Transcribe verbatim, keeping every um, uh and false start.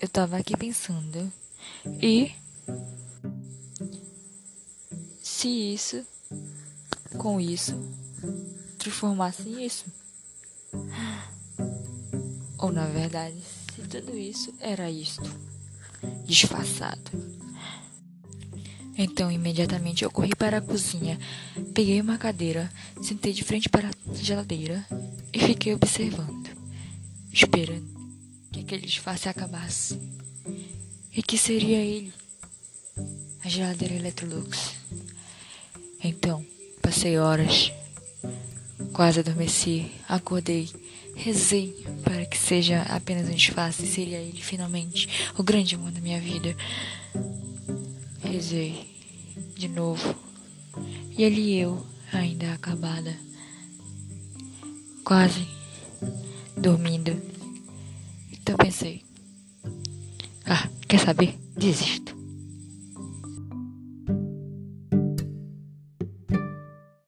eu tava aqui pensando, e se isso, com isso, transformasse em isso? Ou na verdade, se tudo isso era isto, disfarçado. Então, imediatamente eu corri para a cozinha, peguei uma cadeira, sentei de frente para a geladeira e fiquei observando, esperando que aquele disfarce acabasse. E que seria ele? A geladeira Electrolux. Então, passei horas, quase adormeci, acordei, rezei para que seja apenas um disfarce e seria ele finalmente o grande amor da minha vida. Rezei de novo, e ele e eu, ainda acabada, quase dormindo. Então pensei, ah, quer saber? Desisto.